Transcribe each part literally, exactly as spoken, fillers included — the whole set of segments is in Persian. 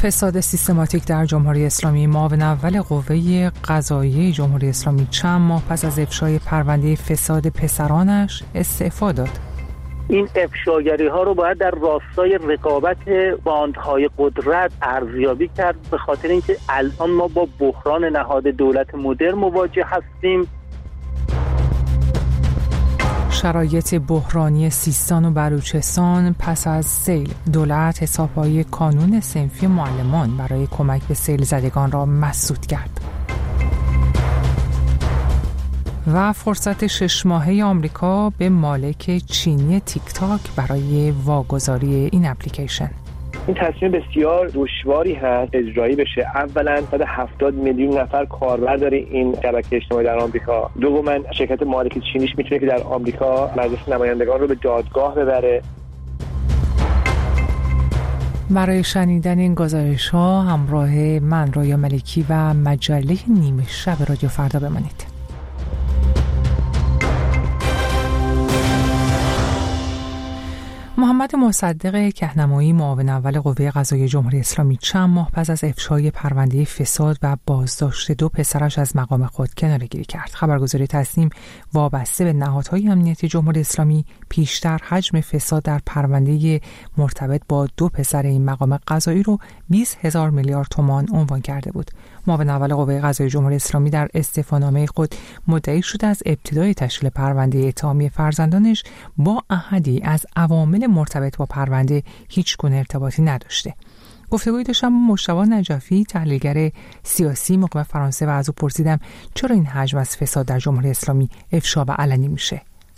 فساد سیستماتیک در جمهوری اسلامی. معاون اول قوه قضاییه جمهوری اسلامی چند ماه پس از افشای پرونده فساد پسرانش استعفا داد. این افشاگری ها رو باید در راستای رقابت باندهای قدرت ارزیابی کرد، به خاطر اینکه الان ما با بحران نهاد دولت مدرن مواجه هستیم. شرایط بحرانی سیستان و بلوچستان پس از سیل. دولت حسابهای کانون صنفی معلمان برای کمک به سیل زدگان را مسدود کرد. و فرصت شش ماهه آمریکا به مالک چینی تیک تاک برای واگذاری این اپلیکیشن. این تصمیم بسیار دشواری هست اجرایی بشه. اولا صد و هفتاد میلیون نفر کاربر داره این شبکه اجتماعی در آمریکا. دوما شرکت مالک چینیش میتونه که در آمریکا مجلس نمایندگان رو به دادگاه ببره. برای شنیدن این گزارش ها همراه من رویا ملکی و مجله نیمه شب رادیو فردا بمانید. محمد مصدق کهنمایی، معاون اول قوه قضاییه جمهوری اسلامی، چند ماه پس از افشای پرونده فساد و بازداشت دو پسرش از مقام خود کناره‌گیری کرد. خبرگزاری تصنیم وابسته به نهادهای امنیتی جمهوری اسلامی پیشتر حجم فساد در پرونده مرتبط با دو پسر این مقام قضایی رو بیست هزار میلیارد تومان عنوان کرده بود. معاون اول قوه قضاییه جمهوری اسلامی در استعفانامه خود مدعی شده از ابتدای تشکیل پرونده اتهامی فرزندانش با احدی از عوامل مرتبط با پرونده هیچ گونه ارتباطی نداشته. گفتگویی داشتم با مجتبی نجفی، تحلیلگر سیاسی مقیم فرانسه، و از او پرسیدم چرا این حجم از فساد در جمهوری اسلامی افشا و علنی میشه.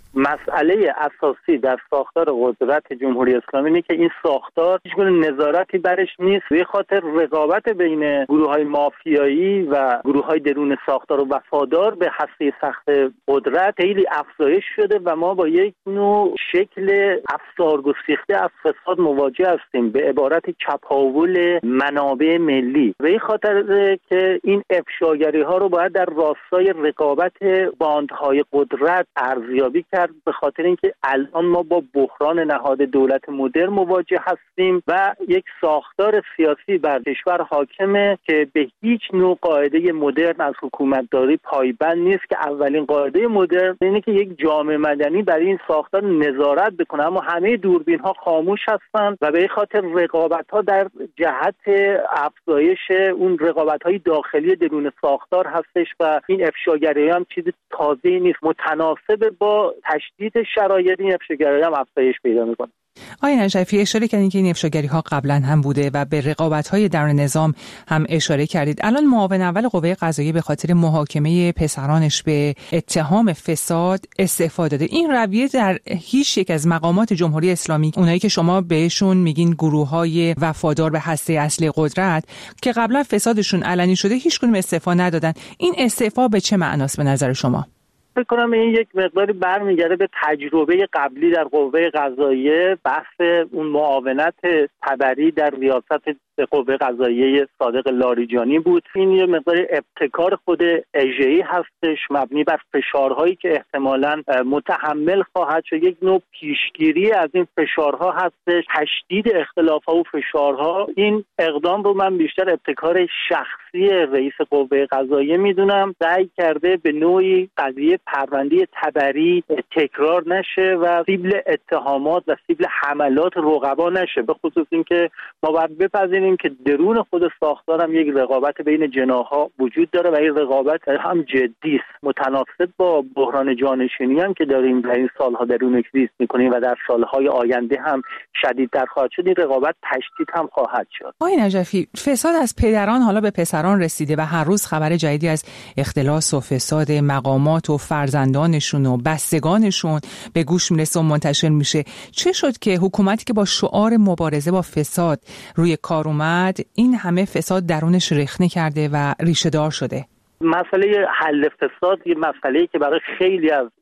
مسئله اساسی در ساختار قدرت جمهوری اسلامی اینه که این ساختار هیچ گونه نظارتی برش نیست. به خاطر رقابت بین گروه‌های مافیایی و گروه‌های درون ساختار و وفادار به هسته سخت قدرت خیلی افزایش شده و ما با یک نوع شکل افسارگسیخته از فساد مواجه هستیم، به عبارت چپاول منابع ملی. به این خاطر که این افشاگری‌ها رو باید در راستای رقابت باندهای قدرت ارزیابی کرد، به خاطر اینکه الان ما با بحران نهاد دولت مدرن مواجه هستیم و یک ساختار سیاسی بر کشور حاکمه که به هیچ نوع قاعده مدرن از حکومتداری پایبند نیست، که اولین قاعده مدرن اینه که یک جامعه مدنی برای این ساختار نظارت بکنه، اما همه دوربین ها خاموش هستند و به این خاطر رقابت ها در جهت افزایش اون رقابت های داخلی درون ساختار هستش و این افشاگری هم چیز تازه‌ای نیست. متناسب با تشدید شرایط این افشاگری هم افزایش پیدا میکنه. آقای نجفی، اشاره کردین که این افشاگری ها قبلا هم بوده و به رقابت های درون نظام هم اشاره کردید. الان معاون اول قوه قضاییه به خاطر محاکمه پسرانش به اتهام فساد استعفا داده. این رویه در هیچ یک از مقامات جمهوری اسلامی، اونایی که شما بهشون میگین گروه های وفادار به هسته اصلی قدرت که قبلا فسادشون علنی شده، هیچ کدوم استعفا ندادن. این استعفا به چه معناست به نظر شما؟ فکر کنم این یک مقداری برمیگرده به تجربه قبلی در قوه قضاییه. بحث اون معاونت تبری در ریاست قوه قضاییه صادق لاریجانی بود. این یه مقدار ابتکار خود اژه‌ای هستش، مبنی بر فشارهایی که احتمالاً متحمل خواهد شد. یک نوع پیشگیری از این فشارها هستش، تشدید اختلاف‌ها و فشارها. این اقدام رو من بیشتر ابتکار شخصی رئیس قوه قضاییه میدونم. سعی کرده به نوعی قضیه پرونده تبری تکرار نشه و سیبل اتهامات و سیبل حملات رقبا نشه، به خصوص اینکه ما باید بپذیریم که درون خود ساختار هم یک رقابت بین جناح‌ها وجود داره و این رقابت هم جدی است، متناسب با بحران جانشینی هم که داریم در این سالها درون کریز می‌کنیم و در سالهای آینده هم شدیدتر خواهد شد. این رقابت تشدید هم خواهد شد. آقای نجفی، فساد از پدران حالا به پسران رسیده و هر روز خبر جدیدی از اختلاس و فساد مقامات و فرزندانشون و بستگانشون به گوش میرسه و منتشر میشه. چه شد که حکومتی که با شعار مبارزه با فساد روی کار اومد این همه فساد درونش رخنه کرده و ریشه دار شده؟ مسئله حل فساد یه مسئله‌ای که برای خیلی از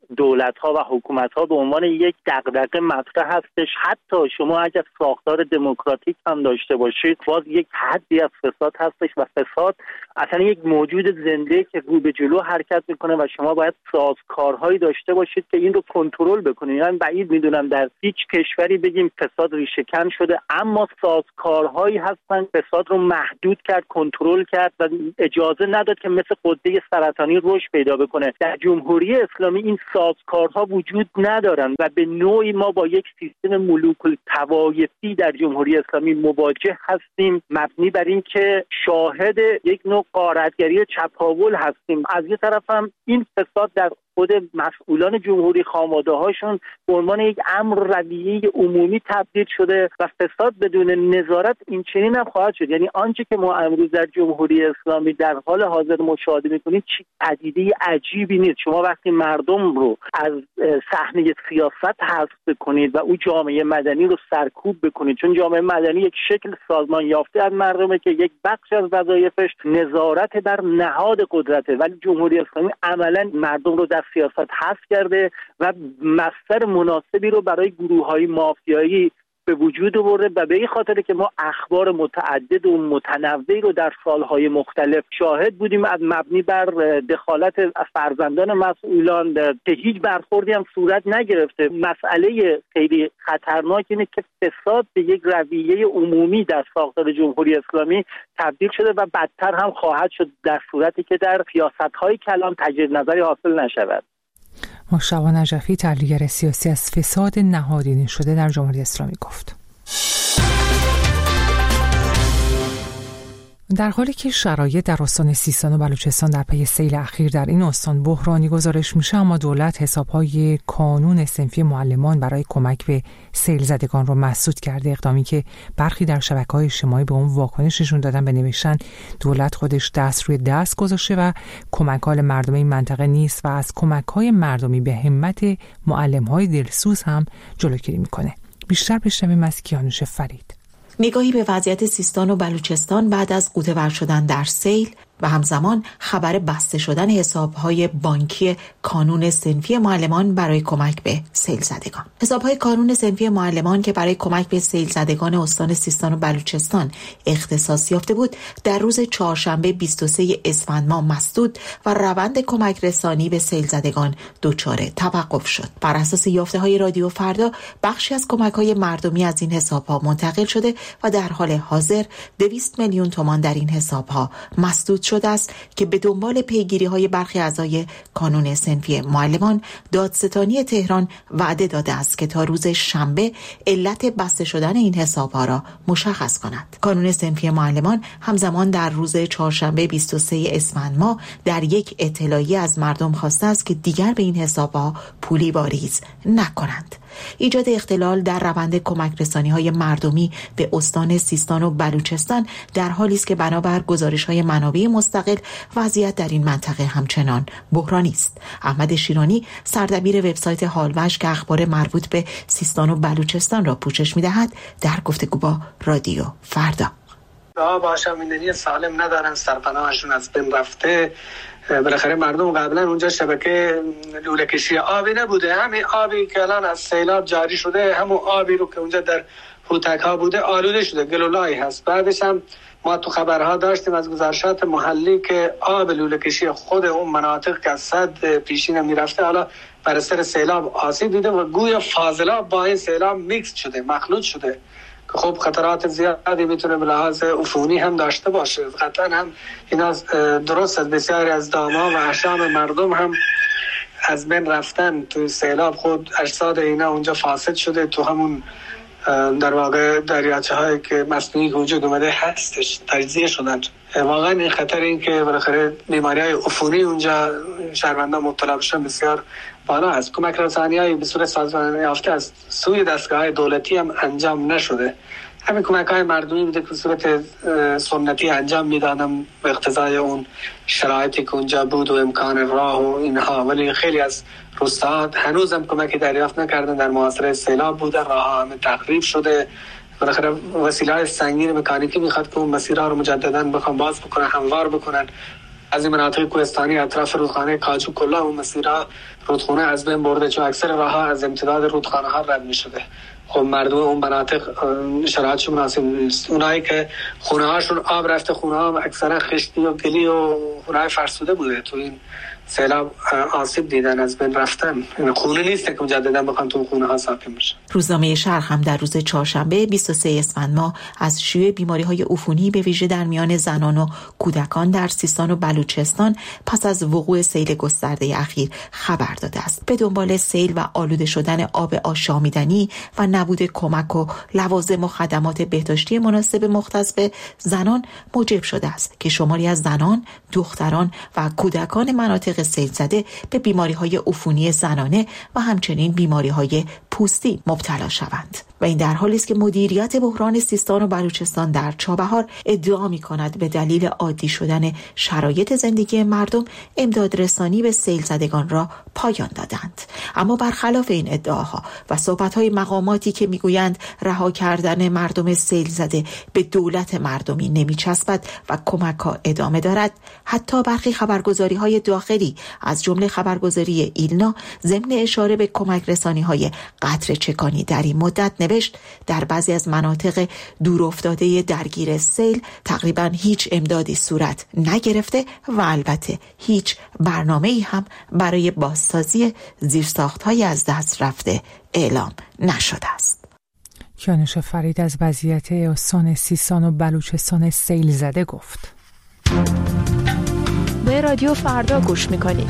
دولت‌ها و حکومت‌ها به عنوان یک دغدغه مطرح هستش. حتی شما اگر ساختار دموکراتیک هم داشته باشید، باز یک حدی از فساد هستش و فساد اصلا یک موجود زنده که رو به جلو حرکت میکنه و شما باید سازکارهایی داشته باشید که این رو کنترل بکنید. من بعید میدونم در هیچ کشوری بگیم فساد ریشه‌کن شده، اما سازکارهایی هستن فساد رو محدود کرد، کنترل کرد و اجازه نداد که مثل غده سرطانی رشد پیدا بکنه. در جمهوری اسلامی این سازکارها وجود ندارن و به نوعی ما با یک سیستم ملوک الطوایفی در جمهوری اسلامی مواجه هستیم، مبنی بر این که شاهد یک نوع غارتگری چپاول هستیم. از یه طرف هم این فساد در خود مسئولان جمهوری خانواده هاشون به عنوان یک امر رویه عمومی تبدیل شده و فساد بدون نظارت این چنین هم خواهد شد. یعنی آنچه که ما امروز در جمهوری اسلامی در حال حاضر مشاهده می‌کنیم چیز پدیده عجیبی نیست. شما وقتی مردم رو از صحنه سیاست حذف کنید و او جامعه مدنی رو سرکوب بکنید، چون جامعه مدنی یک شکل سازمان یافته از مردمه که یک بخش از وظایفش نظارت بر نهاد قدرته، ولی جمهوری اسلامی عملاً مردم رو در سیاست حذف کرده و مصدر مناسبی رو برای گروه‌های مافیایی به وجود آورده و به این خاطر که ما اخبار متعدد و متنوعی رو در سالهای مختلف شاهد بودیم از مبنی بر دخالت فرزندان مسئولان که هیچ برخوردی هم صورت نگرفته. مسئله خیلی خطرناک اینه که فساد به یک رویه عمومی در ساختار جمهوری اسلامی تبدیل شده و بدتر هم خواهد شد در صورتی که در سیاست‌های کلان تجدید نظری حاصل نشود. مشتبه نجفی، تحلیلگر سیاسی، از فساد نهادینه شده در جمهوری اسلامی گفت. در حالی که شرایط در استان سیستان و بلوچستان در پی سیل اخیر در این استان بحرانی گزارش میشه، اما دولت حسابهای کانون صنفی معلمان برای کمک به سیل زدگان رو مسدود کرده. اقدامی که برخی در شبکه‌های اجتماعی به اون واکنششون دادن به نوشتن دولت خودش دست روی دست گذاشته و کمک‌های مردم این منطقه نیست و از کمک‌های مردمی به همت معلم‌های دلسوز هم جلوگیری میکنه. بیشتر بشنویم از کیانوش فرید. نگاهی به وضعیت سیستان و بلوچستان بعد از غوطه‌ور شدن در سیل و همزمان خبر بسته شدن حساب‌های بانکی کانون صنفی معلمان برای کمک به سیل زدگان. حساب‌های کانون صنفی معلمان که برای کمک به سیل زدگان استان سیستان و بلوچستان اختصاص یافته بود، در روز چهارشنبه بیست و سوم اسفند ماه مسدود و روند کمک رسانی به سیل زدگان دچار توقف شد. بر اساس یافته‌های رادیو فردا، بخشی از کمک‌های مردمی از این حساب‌ها منتقل شده و در حال حاضر دویست میلیون تومان در این حساب‌ها مسدود شده است که به دنبال پیگیری‌های برخی اعضای کانون صنفی معلمان، دادستانی تهران وعده داده است که تا روز شنبه علت بسته شدن این حساب‌ها را مشخص کند. کانون صنفی معلمان همزمان در روز چهارشنبه بیست و سوم اسفند ماه در یک اطلاعیه از مردم خواسته است که دیگر به این حساب‌ها پولی واریز نکنند. ایجاد اختلال در روند کمک رسانی‌های مردمی به استان سیستان و بلوچستان در حالی است که بنابر گزارش‌های منابع مستقل وضعیت در این منطقه همچنان بحرانی است. احمد شیرانی، سردبیر وبسایت حالوش که اخبار مربوط به سیستان و بلوچستان را پوشش می‌دهد، در گفتگو با رادیو فردا آب آشامیدنی سالم ندارن، سرپناهشون از بین رفته. بالاخره مردم قبلا اونجا شبکه لوله کشی آبی نبوده، همین آبی که الان از سیلاب جاری شده، همون آبی رو که اونجا در هوتک ها بوده آلوده شده، گلولایی هست. بعدش هم ما تو خبرها داشتیم از گزارشات محلی که آب لوله کشی خود اون مناطق که از صد پیشین میرفته حالا بر اثر سیلاب آسیب دیده و گویا فاضلاب با این سیلاب میکس شده، مخلوط شده که خب خطرات زیادی میتونه به لحاظ عفونی هم داشته باشه. قطعا هم اینا درست از بسیاری از دام‌ها و احشام مردم هم از بین رفتن تو سیلاب، خود اجساد اینا اونجا فاسد شده، تو همون در واقع دریاچه هایی که مصنوعی وجود اومده هستش تجزیه شدن. واقعا این خطر این که بالاخره بیماری های عفونی اونجا شهروندان مبتلا بشن بسیار بالا است. کمک رسانی‌های به صورت سازمان یافته از سوی دستگاه‌های دولتی هم انجام نشده. همین کمک‌های مردمی بوده که به صورت سنتی انجام میدادن به اقتضای اون شرایطی که اونجا بود و امکان راه و اینها، ولی خیلی از روستاها هنوز هم کمکی دریافت نکردن، در محاصره سیلاب بودن، راه‌ها همه تخریب شده. بالاخره وسیله‌های سنگین مکانیکی میخواد که اون مسیرها رو مجددا بخوام باز بکنن، هموار بکنن. از این مناطق کوهستانی اطراف رودخانه کاجو کلا اون مسیرها رودخانه از بین برده، چون اکثر راه‌ها از امتداد رودخانه ها رد می‌شده. خب مردم اون مناطق شرایطشون مناسب نیست. اونایی که خونه هاشون آب رفته، خونه ها اکثرا خشتی و گلی و خونه فرسوده بوده، تو این سیلاب آسیب دیدن، از بین رفتن. خونه نیست که مجددا بخوان تو خونه ها ساکن بشن. روزنامه شرق هم در روز چهارشنبه بیست و سوم اسفند ماه از شیوع بیماری‌های عفونی به ویژه در میان زنان و کودکان در سیستان و بلوچستان پس از وقوع سیل گسترده اخیر خبر داده است. به دنبال سیل و آلوده شدن آب آشامیدنی و نبود کمک و لوازم و خدمات بهداشتی مناسب مختص به زنان موجب شده است که شماری از زنان، دختران و کودکان مناطق سیل زده به بیماری‌های عفونی زنانه و همچنین بیماری‌های پوستی مبتلا شوند. و این در حالی است که مدیریت بحران سیستان و بلوچستان در چابهار ادعا می‌کند به دلیل عادی شدن شرایط زندگی مردم امداد رسانی به سیل زدگان را پایان دادند. اما برخلاف این ادعاها و صحبت‌های مقاماتی که می‌گویند رها کردن مردم سیل زده به دولت مردمی نمی‌چسبد و کمک‌ها ادامه دارد، حتی برخی خبرگزاری‌های داخلی از جمله خبرگزاری ایلنا ضمن اشاره به کمک رسانی‌های قطره چکانی در این مدت نوشت در بعضی از مناطق دورافتاده درگیر سیل تقریباً هیچ امدادی صورت نگرفته و البته هیچ برنامه‌ای هم برای بازسازی زیرساخت‌های از دست رفته اعلام نشده است. کیانوش فرید از وضعیت استان سیستان و بلوچستان سیل زده گفت. به رادیو فردا گوش می‌کنید.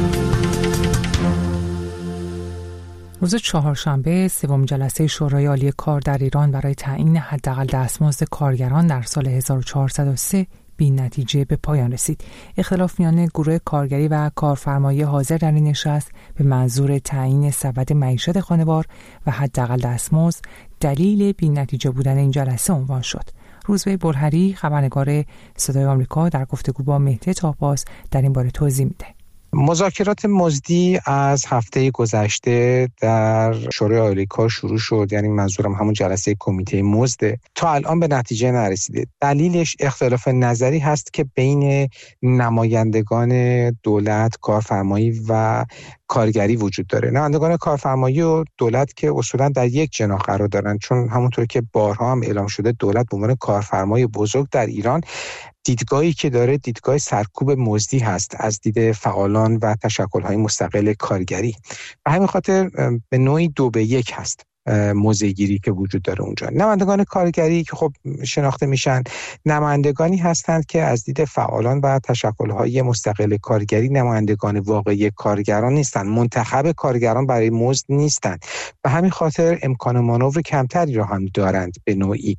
روز چهارشنبه سوم جلسه شورای عالی کار در ایران برای تعیین حداقل دستمزد کارگران در سال هزار و چهارصد و سه بی نتیجه به پایان رسید. اختلاف میان گروه کارگری و کارفرمایی حاضر در این نشست به منظور تعیین سبد معیشت خانوار و حداقل دستمزد دلیل بی نتیجه بودن این جلسه عنوان شد. روزبه بلهری خبرنگار صدای آمریکا در گفتگو با مهدی طاپاس در این باره توضیح میده. مذاکرات مزدی از هفته گذشته در شورای عالی کار شروع شد، یعنی منظورم همون جلسه کمیته مزد، تا الان به نتیجه نرسیده. دلیلش اختلاف نظری هست که بین نمایندگان دولت، کارفرمایی و کارگری وجود داره. نمایندگان کارفرمایی و دولت که اصولا در یک جناح قرار دارن، چون همونطور که بارها هم اعلام شده دولت به عنوان کارفرمای بزرگ در ایران دیدگاهی که داره دیدگاه سرکوب مزدی هست از دید فعالان و تشکل‌های مستقل کارگری. و همین خاطر به نوعی دو به یک هست موضع‌گیری که وجود داره اونجا. نمایندگان کارگری که خب شناخته میشن نمایندگانی هستند که از دید فعالان و تشکل‌های مستقل کارگری نمایندگان واقعی کارگران نیستند، منتخب کارگران برای مزد نیستند و همین خاطر امکان مانور کمتری را هم دارند به نوعی.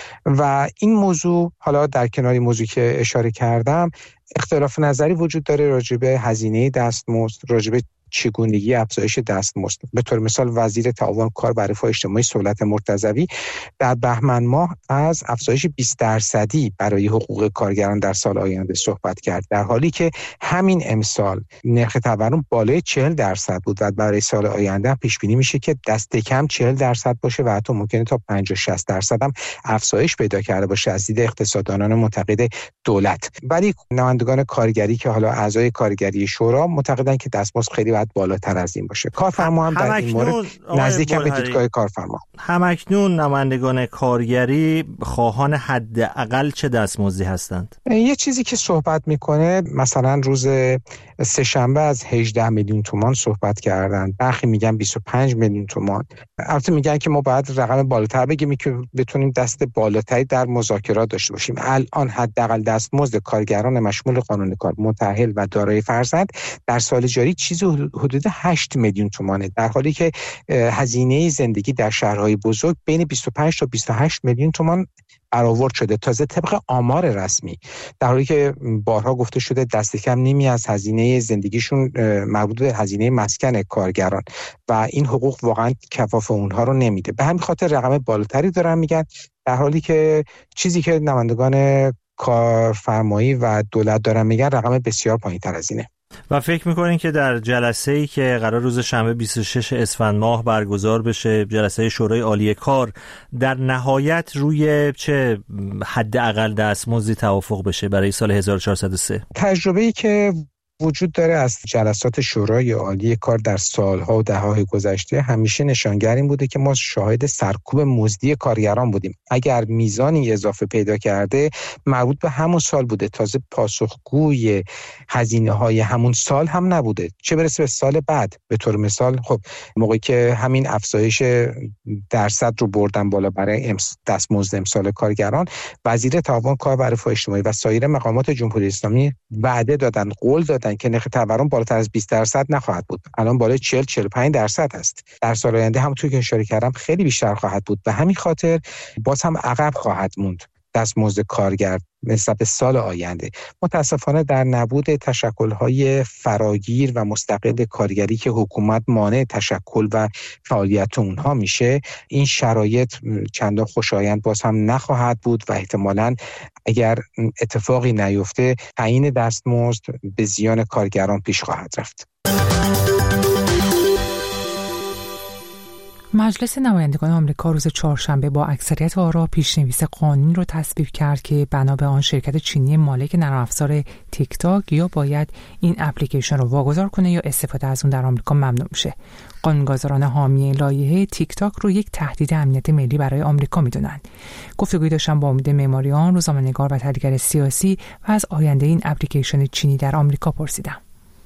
و این موضوع حالا در کنار موضوعی که اشاره کردم اختلاف نظری وجود داره راجع به هزینه دستمزد، راجع به چگونگی افزایش دستمزد. به طور مثال وزیر تعاون کار و رفاه اجتماعی صولت مرتضوی در بهمن ماه از افزایش بیست درصدی برای حقوق کارگران در سال آینده صحبت کرد، در حالی که همین امسال نرخ تورم بالای چهل درصد بود و برای سال آینده هم پیش بینی میشه که دست کم چهل درصد باشه و حتی ممکنه تا پنجاه شصت درصد هم افزایش پیدا کرده باشه از دید اقتصاددانان معتقد دولت. ولی نمایندگان کارگری که حالا اعضای کارگری شورا معتقدن که دستمزد خیلی بالاتر از این باشه. کارفرما هم در این مورد نزدیک به دیدگاه کارفرما. همکنون نمایندگان کارگری خواهان حداقل چه دستمزدی هستند؟ یه چیزی که صحبت میکنه مثلا روز سه‌شنبه از هجده میلیون تومان صحبت کردن، برخی میگن بیست و پنج میلیون تومان. البته میگن که ما باید رقم بالاتر بگیم که بتونیم دست بالاتری در مذاکرات داشته باشیم. الان حداقل دستمزد کارگران مشمول قانون کار متأهل و دارای فرزند در سال جاری چیزی حدود هشت میلیون تومانه، در حالی که هزینه زندگی در شهرهای بزرگ بین بیست و پنج تا بیست و هشت میلیون تومان برآورد شده، تازه طبق آمار رسمی، در حالی که بارها گفته شده دست کم نیمی از هزینه زندگیشون مربوط به هزینه مسکن کارگران و این حقوق واقعا کفاف اونها رو نمیده. به همین خاطر رقم بالاتری دارن میگن، در حالی که چیزی که نمایندگان کارفرمایی و دولت دارن میگن رقم بسیار پایین‌تر از اینه. و فکر میکنین که در جلسه‌ای که قرار روز شنبه بیست و شش اسفند ماه برگزار بشه، جلسه شورای عالی کار، در نهایت روی چه حداقل دستمزدی توافق بشه برای سال هزار و چهارصد و سه؟ تجربه‌ای که وجود داره از جلسات شورای عالی کار در سالها و دهه‌های گذشته همیشه نشانگر این بوده که ما شاهد سرکوب مزدی کارگران بودیم. اگر میزانی اضافه پیدا کرده مربوط به همون سال بوده، تازه پاسخگوی هزینه‌های همون سال هم نبوده، چه برسه به سال بعد. به طور مثال خب موقعی که همین افزایش درصد رو بردن بالا برای دستمزد امسال کارگران، وزیر تعاون کار و رفاه اجتماعی و سایر مقامات جمهوری اسلامی وعده دادن، قول دادن که نرخ تورم بالاتر از بیست درصد نخواهد بود. الان بالای چهل چهل و پنج درصد است. در سال آینده همونطور که اشاره کردم خیلی بیشتر خواهد بود. به همین خاطر باز هم عقب خواهد موند دستمزد کارگر نسبت به سال آینده. متاسفانه در نبود تشکل‌های فراگیر و مستقل کارگری که حکومت مانع تشکل و فعالیت اونها میشه، این شرایط چندان خوشایند باز هم نخواهد بود و احتمالاً اگر اتفاقی نیفته تعیین دستمزد به زیان کارگران پیش خواهد رفت. مجلس نمایندگان آمریکا روز چهارشنبه با اکثریت آرا پیشنویس قانونی رو تصویب کرد که بنا به آن شرکت چینی مالک نرم افزار تیک تاک یا باید این اپلیکیشن رو واگذار کنه یا استفاده از اون در آمریکا ممنوع میشه. قانونگذاران حامی لایحه تیک تاک رو یک تهدید امنیت ملی برای آمریکا میدونن. گفتگوی داشتم با امید معماریان، روزنامه‌نگار و تحلیلگر سیاسی، و از آینده این اپلیکیشن چینی در آمریکا پرسیدم.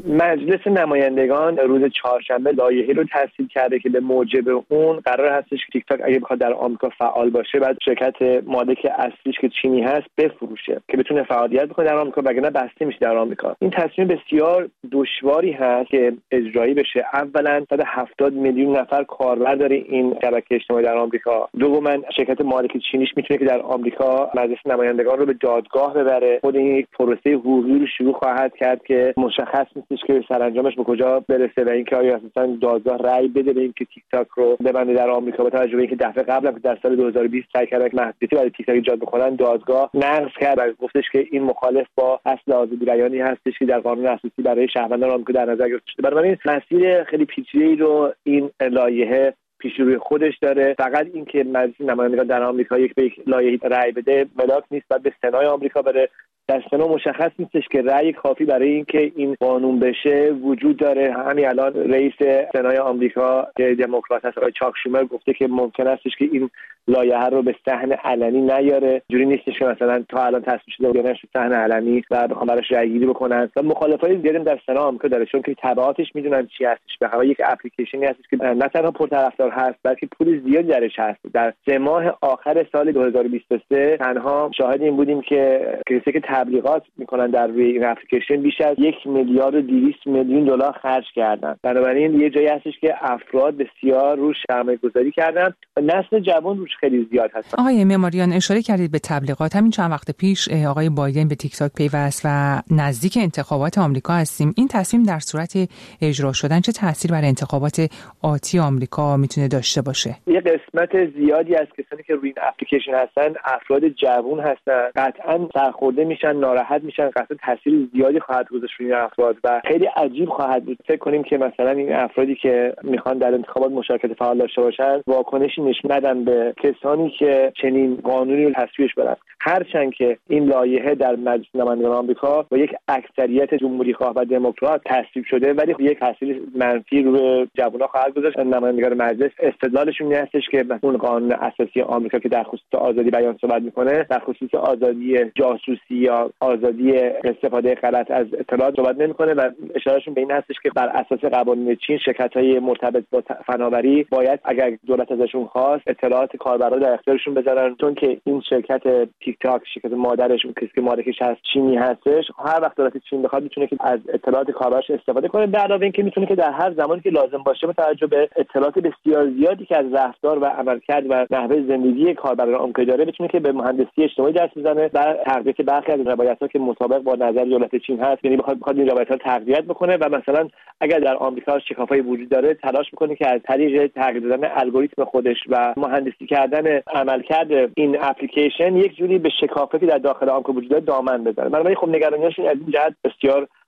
مجلس نمایندگان روز چهارشنبه لایحه‌ای رو تصویب کرده که به موجب اون قرار هستش که تیک تاک اگه بخواد در آمریکا فعال باشه بعد شرکت مالک اصلیش که چینی هست بفروشه که بتونه فعالیت بکنه در آمریکا، وگرنه بسته میشه در آمریکا. این تصمیم بسیار دشواری هست که اجرایی بشه. اولا صد و هفتاد میلیون نفر کاربر داره این شبکه اجتماعی در آمریکا. دوما شرکت مالک چینیش میتونه که در آمریکا مجلس نمایندگان رو به دادگاه ببره. خود این یک پروسه حقوقی رو شروع خواهد کرد که مشخص که سرانجامش به کجا برسه و اینکه آیا اصلا دادگاه رأی بده به اینکه تیک تاک رو ببنده در آمریکا. با توجه به اینکه دفعه قبل هم در سال دو هزار و بیست سعی کردن که محدودیتی برای تیک تاک ایجاد بکنن، دادگاه نقض کرد و گفتش که این مخالف با اصل آزادی بیانی هستش که در قانون اساسی برای شهروندان آمریکا در نظر گرفته شده. بنابراین مسیر خیلی پیچیده‌ای رو این لایحه پیش روی خودش داره. فقط این که مجلس نمایندگان در آمریکا یک به یک لایحه رأی بده ملاک نیست، بعد به سنای آمریکا بره. در سنا مشخص نیستش که رأی کافی برای اینکه این قانون بشه وجود داره. همین الان رئیس سنای آمریکا که دموکرات هست آقای چاک شومر گفته که ممکن استش که این لایحه رو به صحن علنی نیاره. جوری نیستش که مثلا تا الان تصویب شده بودنش به صحن علنی و بخوام براش رأی گیری بکنن. و مخالفای زیادی در سنا آمریکا داره، چون که تبعاتش میدونن چی هستش. به هر حال یک اپلیکیشنی هستش که نه تنها پرطرفدار هست بلکه پول زیادی درش هست. در سه ماه آخر سال دو هزار و بیست و سه تنها شاهد این بودیم که کسی که تبلیغات میکنن در روی این اپلیکیشن بیش از یک میلیارد و دویست میلیون دلار خرج کردن. بنابراین یه جایی هستش که افراد بسیار روش سرمایه‌گذاری کردن و نسل جوان روش خیلی زیاد هستن. آقای معماریان اشاره کردید به تبلیغات. همین چند وقت پیش آقای بایدن به تیک تاک پیوست و نزدیک انتخابات آمریکا هستیم. این تصمیم در صورت اجرا شدن چه تأثیر بر انتخابات آتی آمریکا میتونه داشته باشه؟ یه قسمت زیادی از کسانی که روی این اپلیکیشن هستن افراد جوان هستن. قطعاً سرخورده میشن، ناراحت میشن، قطعا تاثیر زیادی خواهد گذاشت روی این افراد و خیلی عجیب خواهد بود. فکر کنیم که مثلا این افرادی که میخوان در انتخابات مشارکت فعال داشته باشن واکنشی نشون ندن به کسانی که چنین قانونی رو تصویبش بدن. هرچند که این لایحه در مجلس نمایندگان آمریکا با یک اکثریت جمهوری خواه و دموکرات تصویب شده ولی یک تاثیر منفی روی جوانان خواهد گذاشت. نمایندگان مجلس استدلالشون این هستش که اون قانون اساسی آمریکا که در خصوص آزادی بیان صحبت میکنه در خصوص آزادی جاسوسی یا آزادی استفاده غلط از اطلاعات صحبت نمیکنه و اشارهشون به این هستش که بر اساس قوانین چین شرکت‌های مرتبط با فناوری باید اگر دولت ازشون خواست اطلاعات کاربرا در اختیارشون بذارن، چون که این شرکت تیک تاک شرکت مادرش اون کسی که مالکش هست چینی هستش. هر وقت دولت چین بخواد میتونه که از اطلاعات کاربراش استفاده کنه. در علاوه اینکه میتونه که در هر زمانی که لازم باشه با توجه به اطلاعات بسیار زیادی که از رفتار و عملکرد و نحوه زندگی کاربران آمریکا داره بتونه که به مهندسی اجتماعی دست بزنه و تقویت برخی از روایت‌ها که مطابق با نظر دولت چین هست، یعنی بخواد بخواد این روایت‌ها تقویت بکنه و مثلا اگر در آمریکا شکافایی وجود داره تلاش میکنه که از طریق تغییر دادن الگوریتم خودش و مهندسی کردن عملکرد این اپلیکیشن یک جوری به شکافی که در داخل آمریکا وجود داره دامن بزنه. بنابراین خب نگرانی‌هاش از این جهت بسیار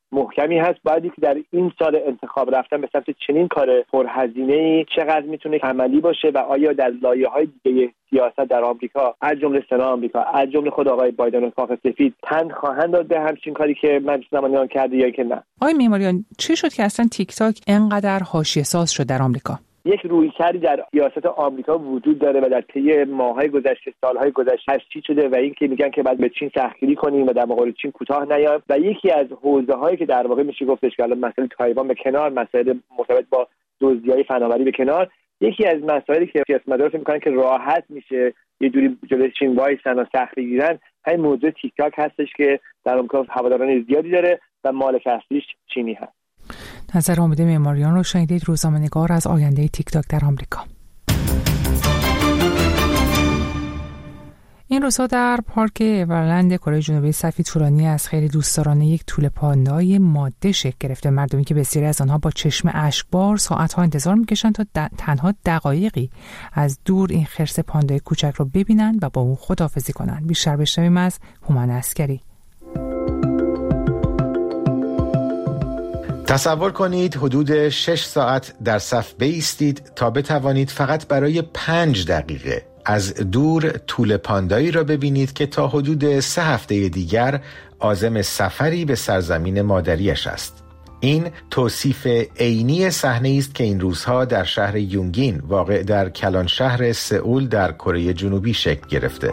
محکمی هست. باید که در این سال انتخاب رفتن به سمت چنین کار پرهزینه‌ای چقدر میتونه عملی باشه و آیا در لایه‌های دیگه سیاست در آمریکا از جمله سنا آمریکا از جمله خود آقای بایدن و کاخ سفید تن خواهند داد به همچین کاری که مجلس نمایندگان کرده یا که نه. آقای معماریان، چی شد که اصلا تیک تاک انقدر حاشیه ساز شد در آمریکا؟ یک رویکردی در سیاست آمریکا وجود داره و در طی ماه‌های گذشته، سال‌های گذشته تشدید شده و این که میگن که بعد به چین سختگیری کنیم و در مقابل چین کوتاه نیایم و یکی از حوزه‌هایی که در واقع میشه گفتش که الان مسئله تایوان به کنار، مسائل مرتبط با دزدی‌های فناوری به کنار، یکی از مسائلی که سیاستمدارا فکر می‌کنن که راحت میشه یه جوری جلوی چین وایسن و سخت بگیرن، همین موضوع تیک تاک هستش که در آمریکا هواداران زیادی داره و مالک اصلیش چینی هست. نظر امید معماریان رو شنیدید، روزنامه‌نگار از آینده تیک تاک در آمریکا. این روزها در پارک اورلند کره جنوبی صفی طولانی از خیلی دوستدارانه یک توله پاندای ماده شکل گرفته. مردمی که بسیاری از آنها با چشم اشکبار ساعت‌ها انتظار می‌کشند تا د... تنها دقایقی از دور این خرس پاندای کوچک رو ببینند و با اون خداحافظی کنند. بیشتر بشنویم از هومن عسکری. تصور کنید حدود شش ساعت در صف بایستید تا بتوانید فقط برای پنج دقیقه از دور توله پاندایی را ببینید که تا حدود سه هفته دیگر عازم سفری به سرزمین مادریش است. این توصیف عینی صحنه‌ای است که این روزها در شهر یونگین واقع در کلان شهر سئول در کره جنوبی شکل گرفته.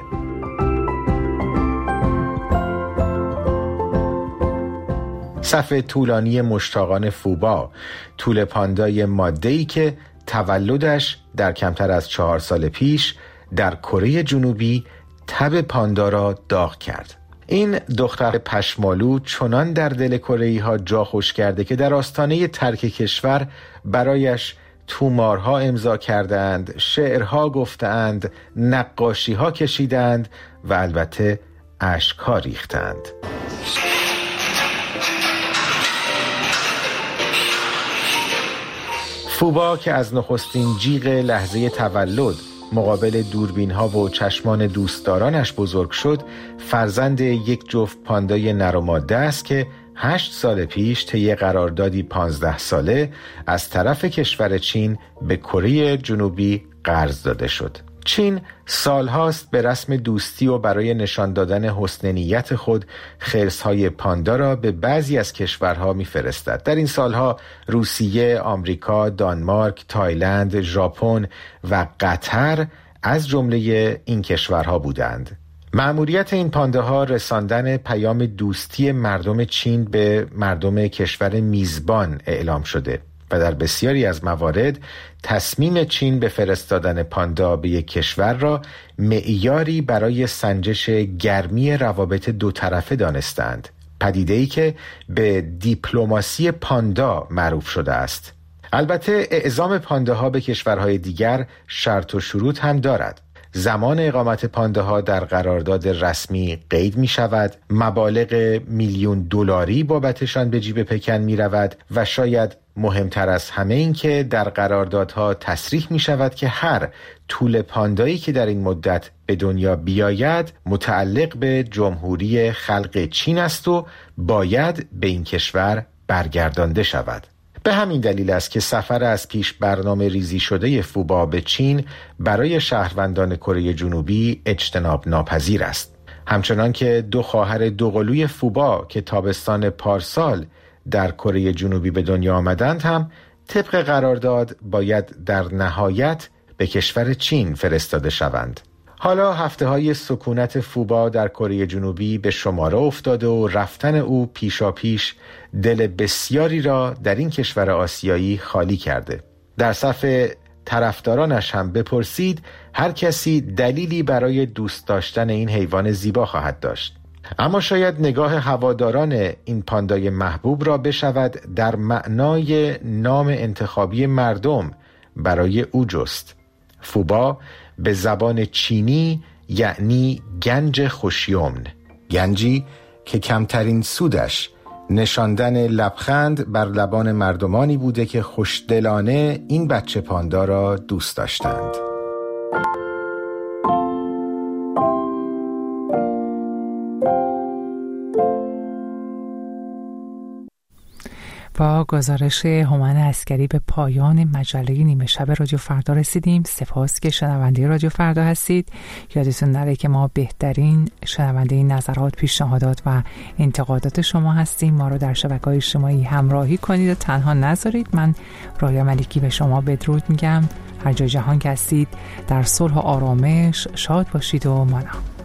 صف طولانی مشتاقان فوبا، توله پاندای ماده‌ای که تولدش در کمتر از چهار سال پیش در کره جنوبی تب پاندا را داغ کرد. این دختر پشمالو چنان در دل کره‌ای‌ها جا خوش کرده که در آستانه ترک کشور برایش تومارها امضا کردند، شعرها گفتند، نقاشی‌ها کشیدند و البته اشک‌ها ریختند. فوبا که از نخستین جیغ لحظه تولد مقابل دوربین‌ها و چشمان دوستدارانش بزرگ شد، فرزند یک جفت پاندای نر و ماده است که هشت سال پیش طی قراردادی پانزده ساله از طرف کشور چین به کره جنوبی قرض داده شد. چین سالهاست به رسم دوستی و برای نشان دادن حسن نیت خود خرس‌های پاندا را به بعضی از کشورها می‌فرستد. در این سالها روسیه، آمریکا، دانمارک، تایلند، ژاپن و قطر از جمله این کشورها بودند. مأموریت این پانداها رساندن پیام دوستی مردم چین به مردم کشور میزبان اعلام شده و در بسیاری از موارد تصمیم چین به فرستادن پاندا به یک کشور را معیاری برای سنجش گرمی روابط دو طرفه دانستند، پدیده‌ای که به دیپلماسی پاندا معروف شده است. البته اعزام پانداها به کشورهای دیگر شرط و شروط هم دارد. زمان اقامت پانداها در قرارداد رسمی قید می شود، مبالغ میلیون دلاری بابتشان به جیب پکن می رود و شاید مهمتر از همه این که در قراردادها تصریح می شود که هر توله پاندایی که در این مدت به دنیا بیاید متعلق به جمهوری خلق چین است و باید به این کشور برگردانده شود. به همین دلیل است که سفر از پیش برنامه ریزی شده فوبا به چین برای شهروندان کره جنوبی اجتناب ناپذیر است. همچنان که دو خواهر دوقلوی فوبا که تابستان پارسال در کره جنوبی به دنیا آمدند هم طبق قرارداد باید در نهایت به کشور چین فرستاده شوند. حالا هفته های سکونت فوبا در کره جنوبی به شماره افتاده و رفتن او پیشا پیش دل بسیاری را در این کشور آسیایی خالی کرده. در صف طرفدارانش هم بپرسید، هر کسی دلیلی برای دوست داشتن این حیوان زیبا خواهد داشت. اما شاید نگاه هواداران این پاندای محبوب را بشود در معنای نام انتخابی مردم برای او جست. فوبا به زبان چینی یعنی گنج خوشیمن، گنجی که کمترین سودش نشاندن لبخند بر لبان مردمانی بوده که خوشدلانه این بچه پاندا را دوست داشتند. با گزارش هومن عسکری به پایان مجله نیمه شب رادیو فردا رسیدیم. سپاس که شنونده رادیو فردا هستید. یادتون نره که ما بهترین شنونده نظرات، پیشنهادات و انتقادات شما هستیم. ما رو در شبکه‌های اجتماعی همراهی کنید و تنها نذارید. من رایا ملکی به شما بدرود میگم. هر جای جهان که هستید در صلح و آرامش شاد باشید و مانا.